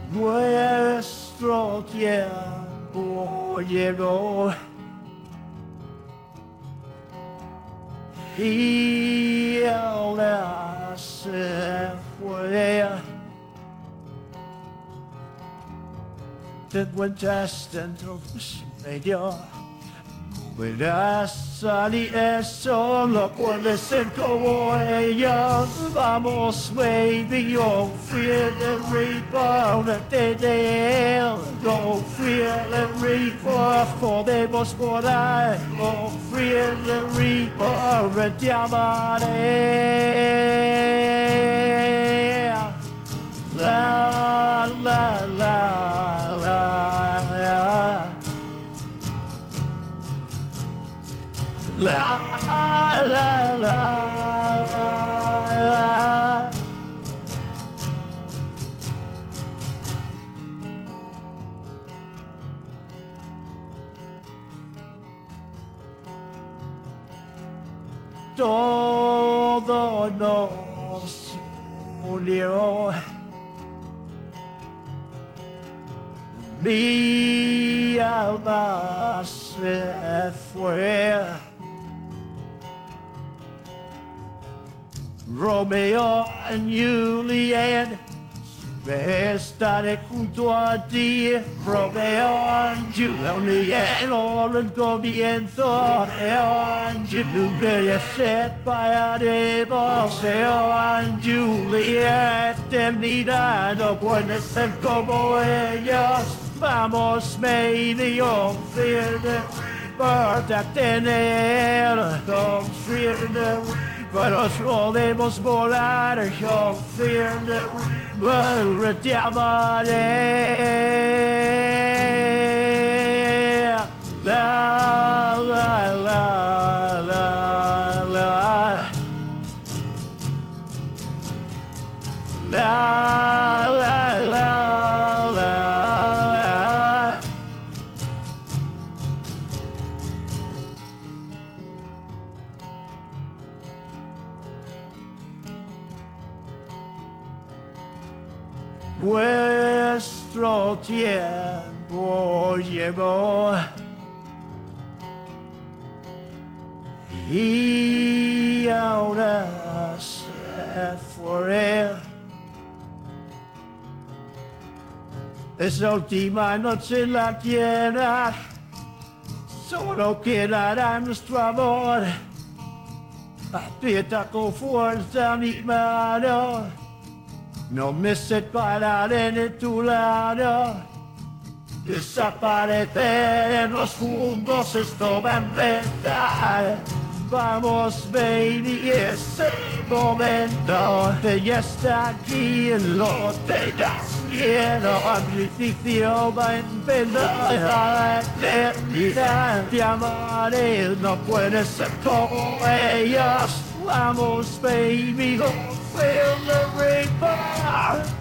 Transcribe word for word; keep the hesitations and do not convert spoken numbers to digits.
nuestro tiempo llegó y ahora se fue. Tengo el testament medio. Verás salir solo puede ser como ella. Vamos, baby, oh, feel the rebound de él. Oh, feel the rebound, podemos por ahí. Oh, feel the rebound, te amaré. La, la, la, la, la. La la la la. Todo nos unió. Mi alma se fue. Romeo and Juliet, estaré junto a ti. Romeo and Juliet, all el comienzo. Romeo and Juliet, set by Romeo and Juliet, eternidad no puede ser como ellos. Vamos, baby, oh, fear the bird a tener. Don't fear the pero podemos volar, yo fear the river, te amaré. La la la la la. La la la la. Nuestro tiempo llegó y ahora se fue. Esa última noche en la tierra solo quedará nuestro amor. Aprieta con fuerza mi mano. No me separaré de tu lado. Desaparecernos juntos, esto va a empezar. Vamos, baby, ese momento ya está aquí, lo tengas miedo. El principio va a empezar la eternidad. Te amaré, no puedes ser como ellos. Vamos, baby, go feel the rebound.